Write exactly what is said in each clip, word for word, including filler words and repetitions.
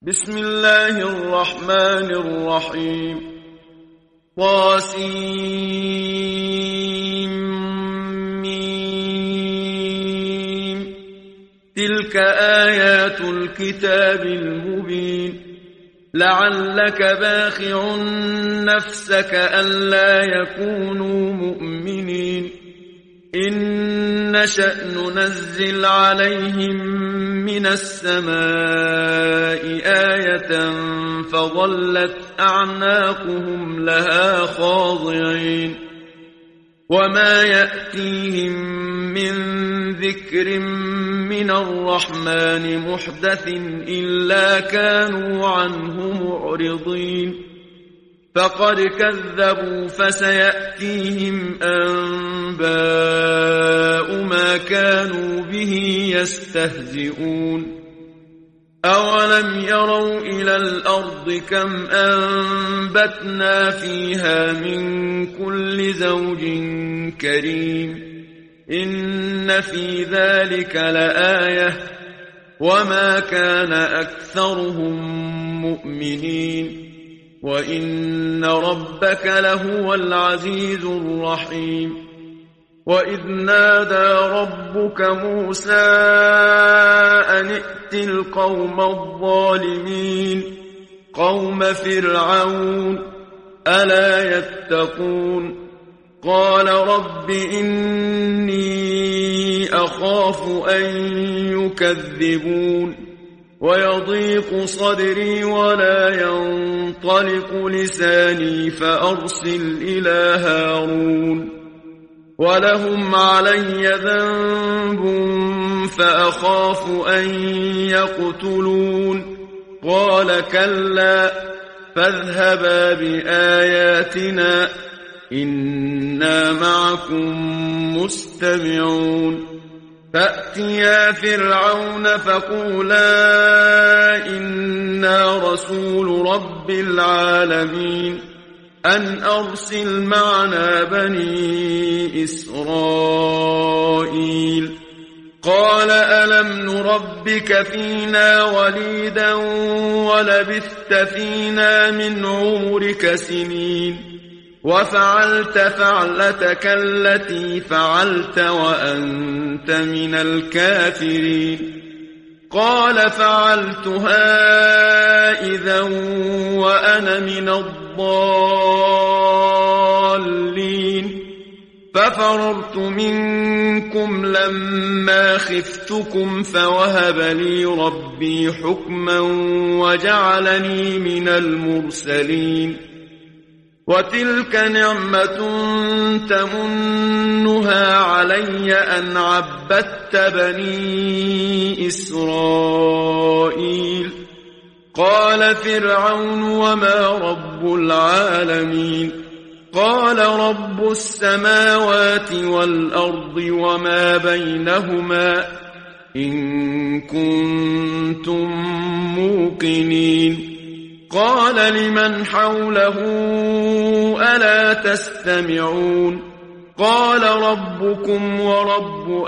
بسم الله الرحمن الرحيم طاسيم تلك آيات الكتاب المبين لعلك باخع نفسك ألا يكونوا مؤمنين إن نشأ ننزل عليهم من السماء آية فظلت أعناقهم لها خاضعين وما يأتيهم من ذكر من الرحمن محدث إلا كانوا عنه معرضين فقد كذبوا فسيأتيهم أنباء ما كانوا به يستهزئون أولم يروا إلى الأرض كم أنبتنا فيها من كل زوج كريم إن في ذلك لآية وما كان أكثرهم مؤمنين وإن ربك لهو العزيز الرحيم وإذ نادى ربك موسى أن ائت القوم الظالمين قوم فرعون ألا يتقون قال رب إني أخاف أن يكذبون ويضيق صدري ولا ينطلق لساني فأرسل إلى هارون ولهم علي ذنب فأخاف أن يقتلون قال كلا فاذهبا بآياتنا إنا معكم مستمعون فأتيا فرعون فقولا إنا رسول رب العالمين أن أرسل معنا بني إسرائيل قال ألم نربك فينا وليدا ولبثت فينا من عمرك سنين وفعلت فعلتك التي فعلت وأنت من الكافرين قال فعلتها إذا وأنا من الضالين ففررت منكم لما خفتكم فوهب لي ربي حكما وجعلني من المرسلين وتلك نعمة تمنها علي أن عبدت بني إسرائيل قال فرعون وما رب العالمين قال رب السماوات والأرض وما بينهما إن كنتم موقنين قال لمن حوله ألا تستمعون قال ربكم ورب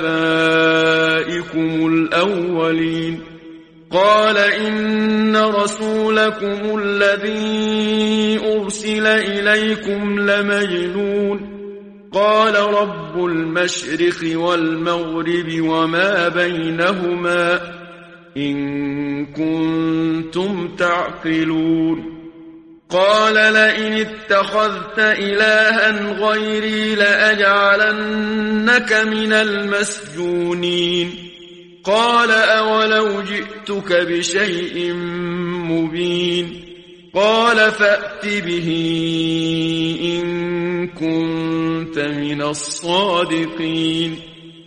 آبائكم الأولين قال إن رسولكم الذي أرسل إليكم لمجنون قال رب المشرق والمغرب وما بينهما إن كنتم تعقلون قال لئن اتخذت إلها غيري لأجعلنك من المسجونين قال أولو جئتك بشيء مبين قال فأت به إن كنت من الصادقين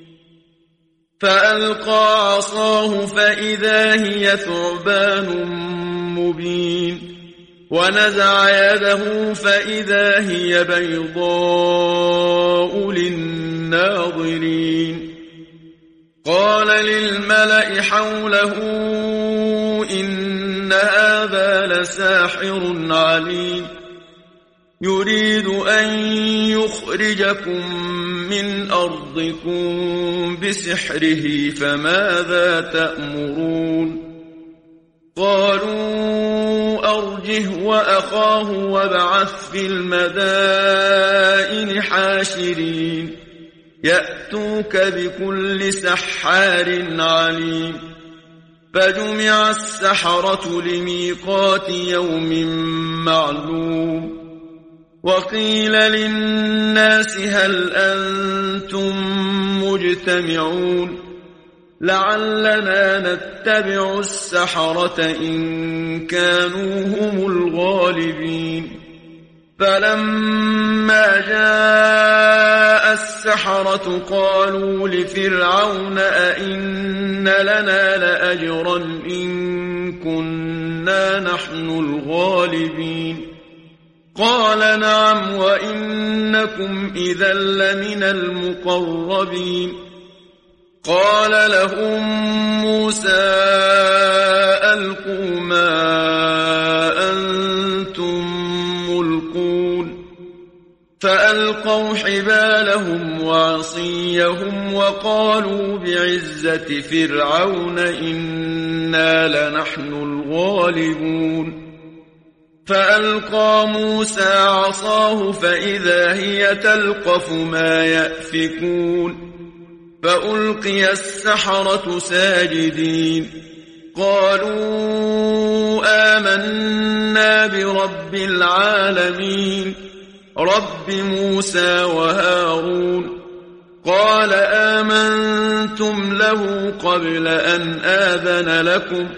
فألقى عصاه فإذا هي ثعبان مبين ونزع يده فإذا هي بيضاء للناظرين قال للملأ حوله إن هذا لساحر عليم يريد أن يخرجكم من أرضكم بسحره فماذا تأمرون قالوا أرجه وأخاه وابعث في المدائن حاشرين يأتوك بكل سحار عليم فجمع السحرة لميقات يوم معلوم وقيل للناس هل أنتم مجتمعون لعلنا نتبع السحرة إن كانوا هم الغالبين فلما جاء السحرة قالوا لفرعون أئن لنا لأجرا إن كنا نحن الغالبين قال نعم وإنكم إذا لمن المقربين قال لهم موسى ألقوا ما أنتم ملقون فألقوا حبالهم وعصيهم وقالوا بعزة فرعون إنا لنحن الغالبون فألقى موسى عصاه فإذا هي تلقف ما يأفكون فألقي السحرة ساجدين قالوا آمنا برب العالمين رب موسى وهارون قال آمنتم له قبل أن آذن لكم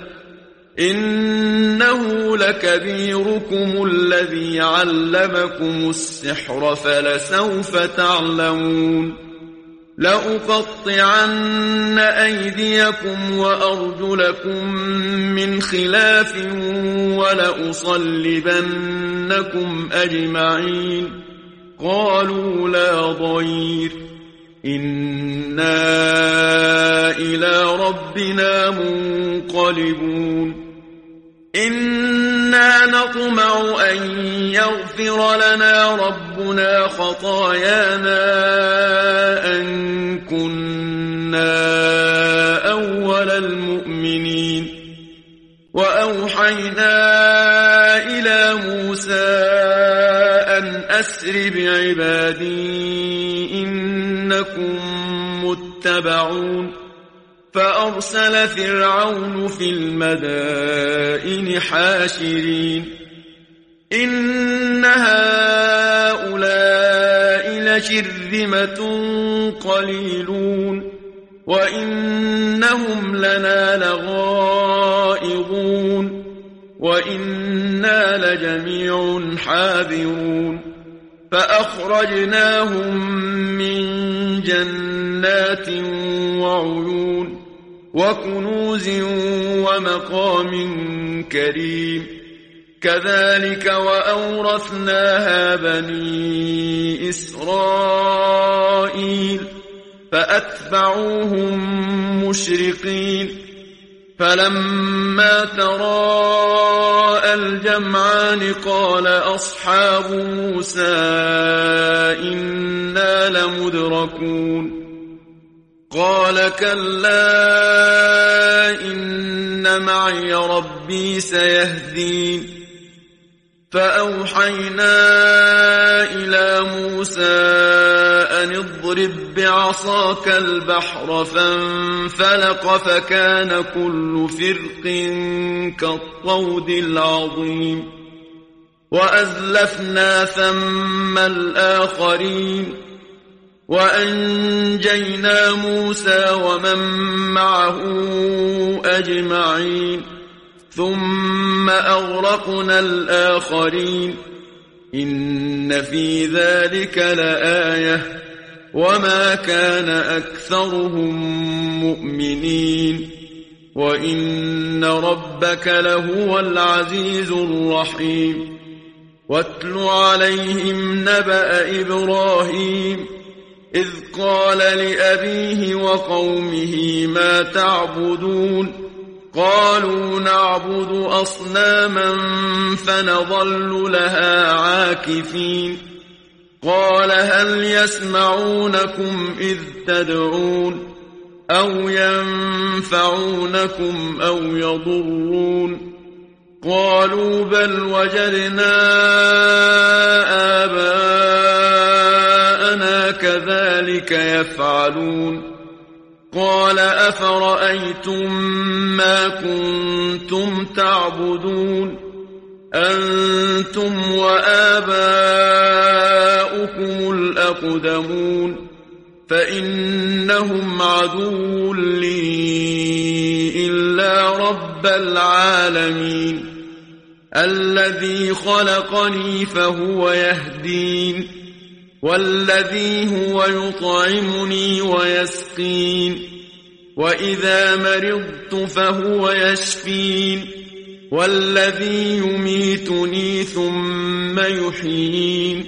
إنه لكبيركم الذي علمكم السحر فلسوف تعلمون لأقطعن أيديكم وأرجلكم من خلاف ولأصلبنكم أجمعين قالوا لا ضير إنا إلى ربنا منقلبون إنا نطمع أن يغفر لنا ربنا خطايانا أن كنا أول المؤمنين وأوحينا إلى موسى أن أسر بعبادي إنكم متبعون فأرسل فرعون في المدائن حاشرين إن هؤلاء لشرذمة قليلون وإنهم لنا لغائظون وإنا لجميع حاذرون فأخرجناهم من جنات وعيون وكنوز ومقام كريم كذلك وأورثناها بني إسرائيل فأتبعوهم مشرقين فلما تراءى الجمعان قال أصحاب موسى إنا لمدركون قال كلا إن معي ربي سيهدين فأوحينا إلى موسى أن اضرب بعصاك البحر فانفلق فكان كل فرق كالطود العظيم وأزلفنا ثم الآخرين وأنجينا موسى ومن معه أجمعين ثم أغرقنا الآخرين إن في ذلك لآية وما كان أكثرهم مؤمنين وإن ربك لهو العزيز الرحيم واتل عليهم نبأ إبراهيم إذ قال لأبيه وقومه ما تعبدون قالوا نعبد أصناما فنظل لها عاكفين قال هل يسمعونكم إذ تدعون أو ينفعونكم أو يضرون قالوا بل وجدنا آباءنا كذلك يفعلون قال أفرأيتم ما كنتم تعبدون أنتم وآباؤكم الأقدمون فإنهم عدو لي إلا رب العالمين الذي خلقني فهو يهدين والذي هو يطعمني ويسقين وإذا مرضت فهو يشفين والذي يميتني ثم يحيين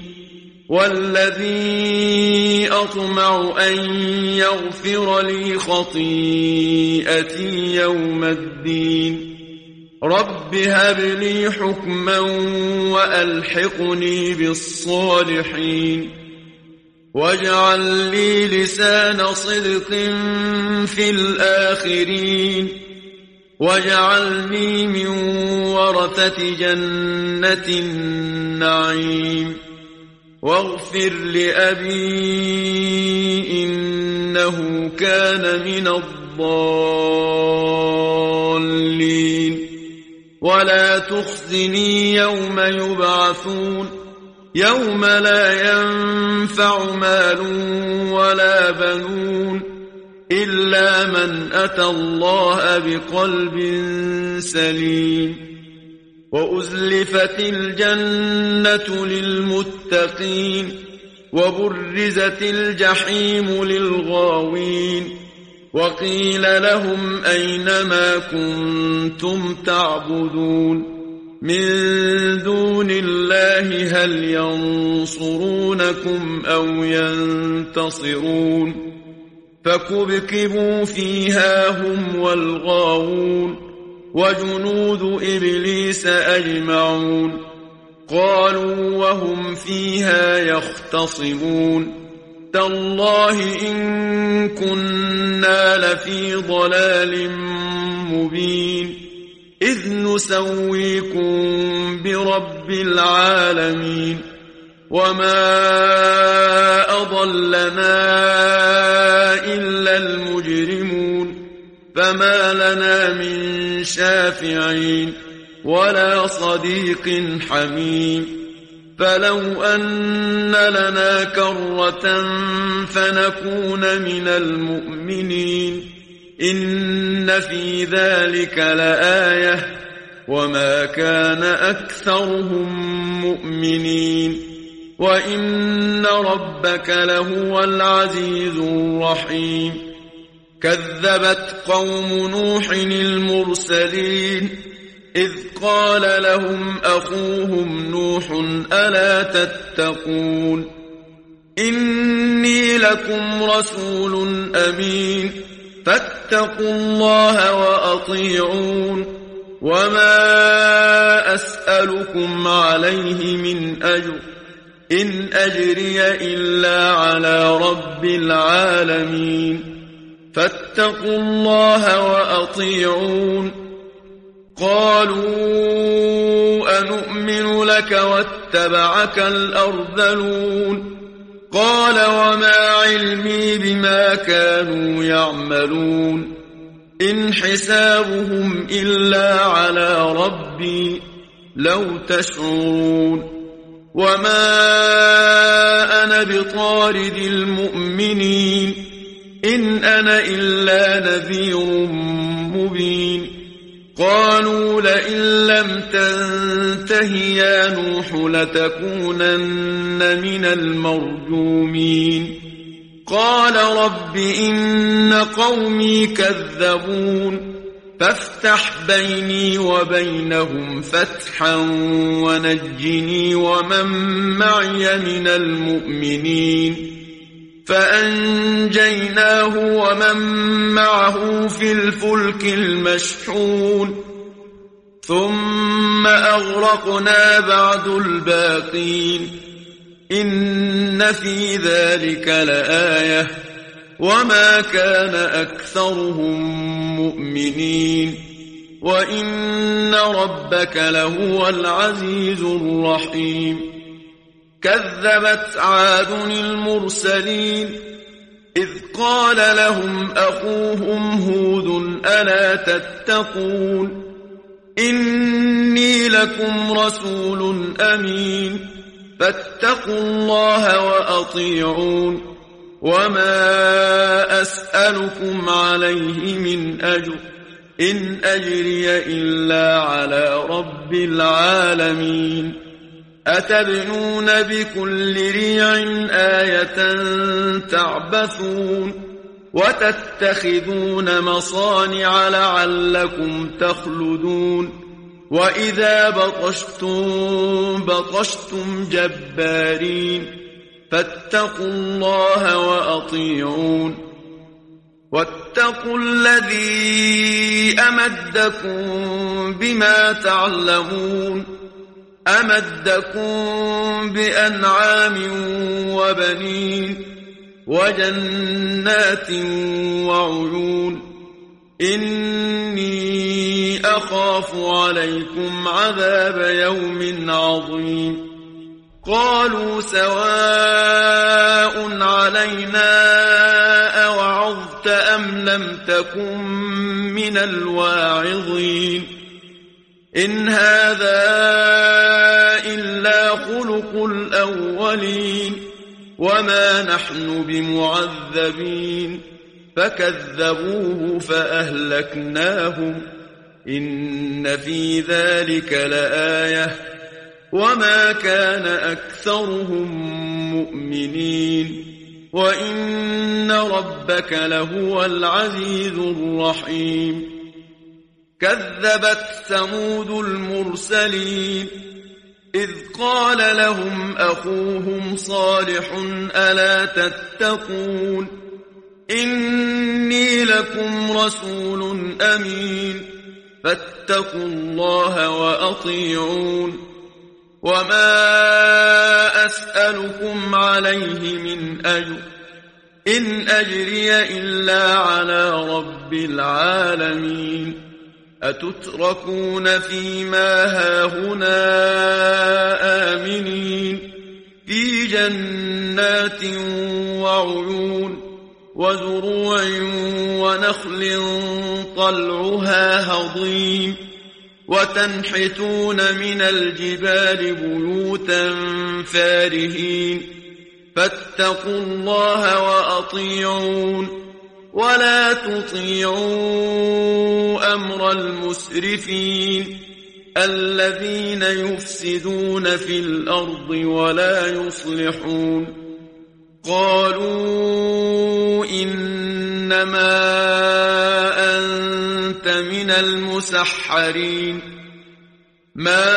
والذي أطمع أن يغفر لي خطيئتي يوم الدين رب هب لي حكما وألحقني بالصالحين واجعل لي لسان صدق في الآخرين واجعلني من ورثة جنة النعيم واغفر لأبي إنه كان من الضالين ولا تخزني يوم يبعثون يوم لا ينفع مال ولا بنون إلا من أتى الله بقلب سليم وأزلفت الجنة للمتقين وبرزت الجحيم للغاوين وقيل لهم أين ما كنتم تعبدون من دون الله هل ينصرونكم أو ينتصرون فكبكبوا فيها هم والغاوون وجنود إبليس أجمعون قالوا وهم فيها يختصمون تالله إن كنا لفي ضلال مبين إذ نسويكم برب العالمين وما أضلنا إلا المجرمون فما لنا من شافعين ولا صديق حميم فلو أن لنا كرة فنكون من المؤمنين إن في ذلك لآية وما كان أكثرهم مؤمنين وإن ربك لهو العزيز الرحيم كذبت قوم نوح المرسلين إذ قال لهم أخوهم نوح ألا تتقون إني لكم رسول أمين فاتقوا الله وأطيعون وما أسألكم عليه من أجر إن أجري إلا على رب العالمين فاتقوا الله وأطيعون قالوا أنؤمن لك واتبعك الأرذلون قال وما علمي بما كانوا يعملون إن حسابهم إلا على ربي لو تشعرون وما أنا بطارد المؤمنين إن أنا إلا نذير مبين قالوا لئن لم تنته يا نوح لتكونن من المرجومين قال رب إن قومي كذبون فافتح بيني وبينهم فتحا ونجني ومن معي من المؤمنين فأنجيناه ومن معه في الفلك المشحون ثم أغرقنا بعد الباقين إن في ذلك لآية وما كان أكثرهم مؤمنين وإن ربك لهو العزيز الرحيم كذبت عاد المرسلين إذ قال لهم أخوهم هود ألا تتقون إني لكم رسول أمين فاتقوا الله وأطيعون وما أسألكم عليه من أجر إن أجري إلا على رب العالمين أتبنون بكل ريع آية تعبثون وتتخذون مصانع لعلكم تخلدون وإذا بطشتم بطشتم جبارين فاتقوا الله وأطيعون واتقوا الذي أمدكم بما تعلمون أمدكم بأنعام وبنين وجنات وعيون إني أخاف عليكم عذاب يوم عظيم قالوا سواء علينا أوعظت أم لم تكن من الواعظين إن هذا إلا خلق الأولين وما نحن بمعذبين فكذبوه فأهلكناهم إن في ذلك لآية وما كان أكثرهم مؤمنين وإن ربك لهو العزيز الرحيم كذبت ثمود المرسلين إذ قال لهم أخوهم صالح ألا تتقون إني لكم رسول أمين فاتقوا الله وأطيعون وما أسألكم عليه من أجر إن أجري إلا على رب العالمين أتتركون فيما هاهنا آمنين في جنات وعيون وزروع ونخل طلعها هضيم وتنحتون من الجبال بيوتا فارهين فاتقوا الله وأطيعون ولا تطيعوا أمر المسرفين الذين يفسدون في الأرض ولا يصلحون قالوا إنما أنت من المسحرين ما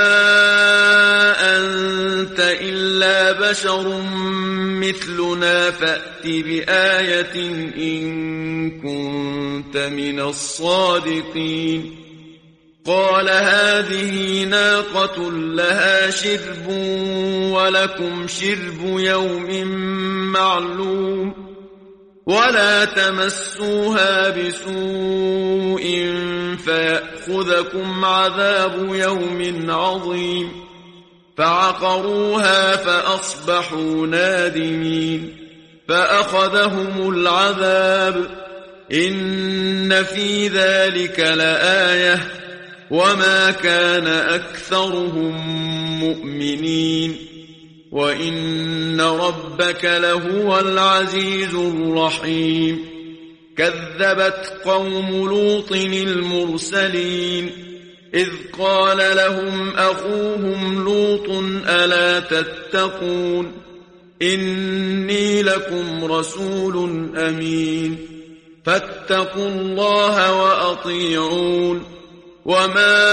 أنت إلا بشر مثلنا فأت بآية إن كنت من الصادقين قال هذه ناقة لها شرب ولكم شرب يوم معلوم ولا تمسوها بسوء فيأخذكم عذاب يوم عظيم فعقروها فأصبحوا نادمين فأخذهم العذاب إن في ذلك لآية وما كان أكثرهم مؤمنين وإن ربك لهو العزيز الرحيم كذبت قوم لوط المرسلين إذ قال لهم أخوهم لوط ألا تتقون إني لكم رسول أمين فاتقوا الله وأطيعون وما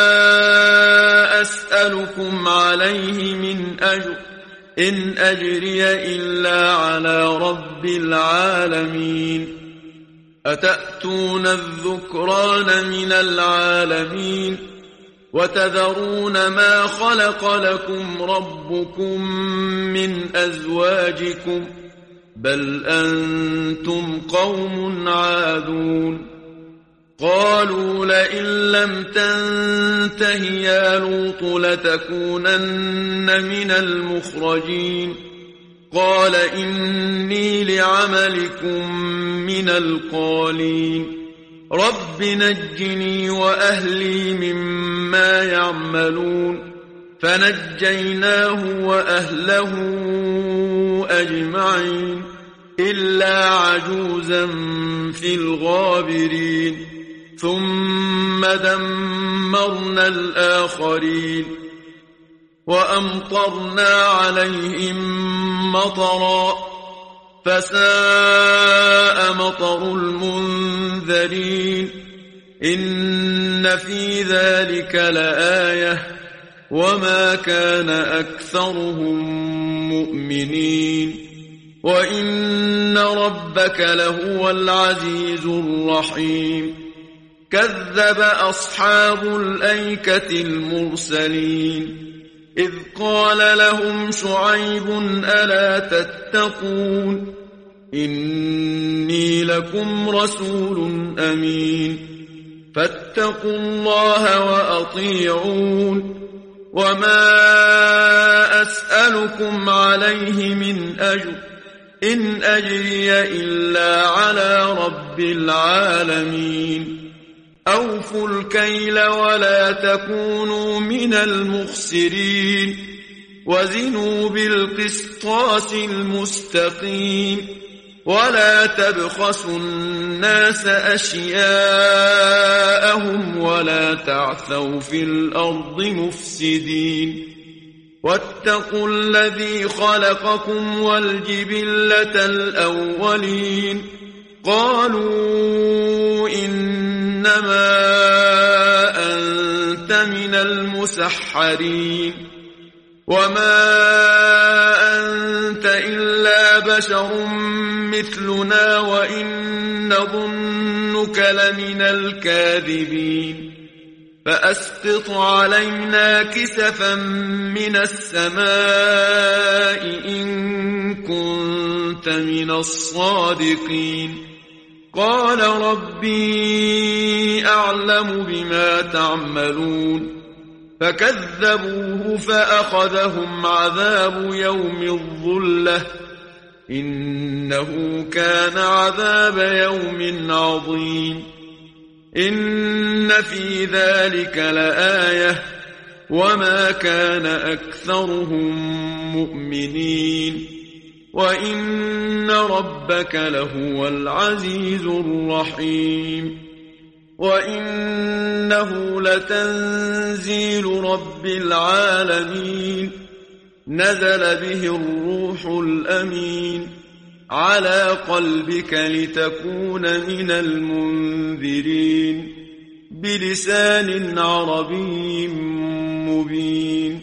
أسألكم عليه من أجر إن أجري إلا على رب العالمين أتأتون الذكران من العالمين وتذرون ما خلق لكم ربكم من أزواجكم بل أنتم قوم عادون قالوا لئن لم تنته يا لوط لتكونن من المخرجين قال إني لعملكم من القالين رب نجني وأهلي مما يعملون فنجيناه وأهله أجمعين إلا عجوزا في الغابرين ثم دمرنا الآخرين وأمطرنا عليهم مطرا فساء مطر المنذرين إن في ذلك لآية وما كان أكثرهم مؤمنين وإن ربك لهو العزيز الرحيم كذب أصحاب الأيكة المرسلين إذ قال لهم شعيب ألا تتقون إني لكم رسول أمين فاتقوا الله وأطيعون وما أسألكم عليه من أجر إن أجري إلا على رب العالمين أوفوا الكيل ولا تكونوا من المخسرين وزنوا بالقسطاس المستقيم ولا تبخسوا الناس أشياءهم ولا تعثوا في الأرض مفسدين واتقوا الذي خلقكم والجبلة الأولين قالوا إنما أنت من المسحرين وما أنت إلا بشر مثلنا وإن نظنك لمن الكاذبين فأسقط علينا كسفا من السماء إن كنت من الصادقين قال ربي أعلم بما تعملون فكذبوه فأخذهم عذاب يوم الظلة إنه كان عذاب يوم عظيم إن في ذلك لآية وما كان أكثرهم مؤمنين وإن ربك لهو العزيز الرحيم وإنه لتنزيل رب العالمين نزل به الروح الأمين على قلبك لتكون من المنذرين بلسان عربي مبين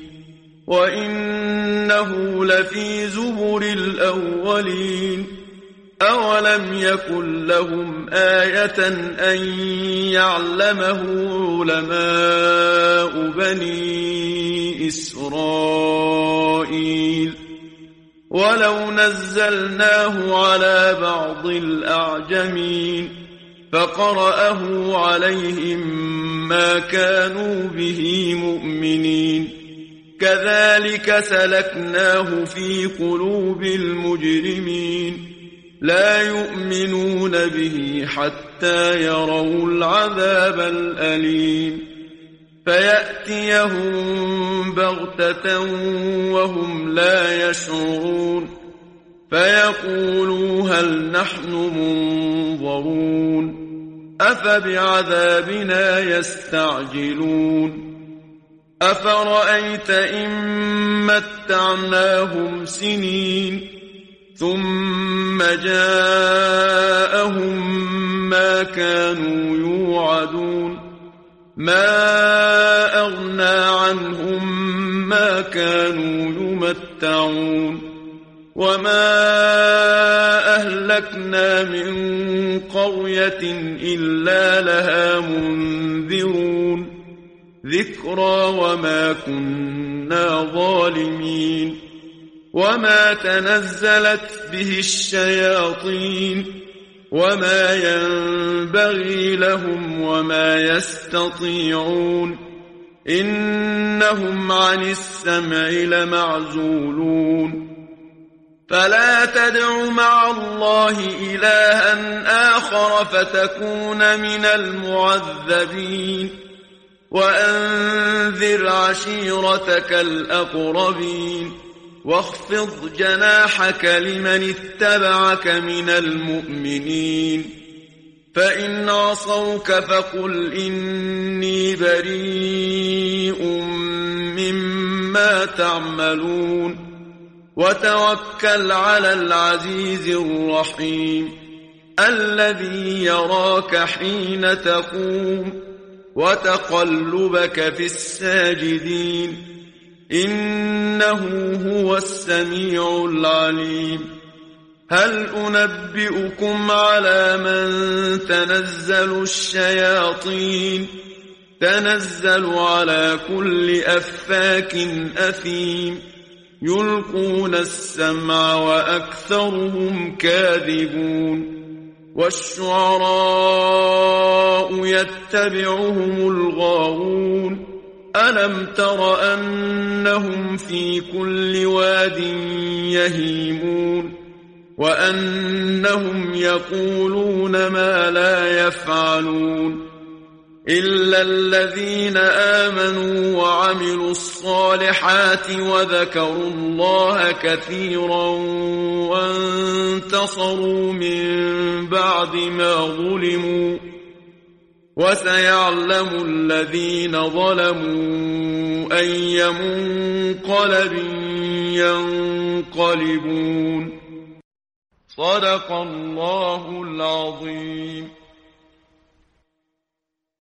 وإنه لفي زبر الأولين أولم يكن لهم آية أن يعلمه علماء بني إسرائيل ولو نزلناه على بعض الأعجمين فقرأه عليهم ما كانوا به مؤمنين كذلك سلكناه في قلوب المجرمين لا يؤمنون به حتى يروا العذاب الأليم فيأتيهم بغتة وهم لا يشعرون فيقولوا هل نحن منظرون أفبعذابنا يستعجلون أفرأيت إن متعناهم سنين ثم جاءهم ما كانوا يوعدون ما أغنى عنهم ما كانوا يمتعون وما أهلكنا من قرية إلا لها منذرون ذكرى وما كنا ظالمين وما تنزلت به الشياطين وما ينبغي لهم وما يستطيعون إنهم عن السمع لمعزولون فلا تدع مع الله إلها آخر فتكون من المعذبين وأنذر عشيرتك الأقربين واخفض جناحك لمن اتبعك من المؤمنين فإن عصوك فقل إني بريء مما تعملون وتوكل على العزيز الرحيم الذي يراك حين تقوم وتقلبك في الساجدين إنه هو السميع العليم هل أنبئكم على من تنزل الشياطين تنزل على كل أفاك أثيم يلقون السمع وأكثرهم كاذبون والشعراء يتبعهم الغاوون ألم تر أنهم في كل واد يهيمون وأنهم يقولون ما لا يفعلون إلا الذين آمنوا وعملوا الصالحات وذكروا الله كثيرا وانتصروا من بعد ما ظلموا وسيعلم الذين ظلموا أي منقلب ينقلبون صدق الله العظيم.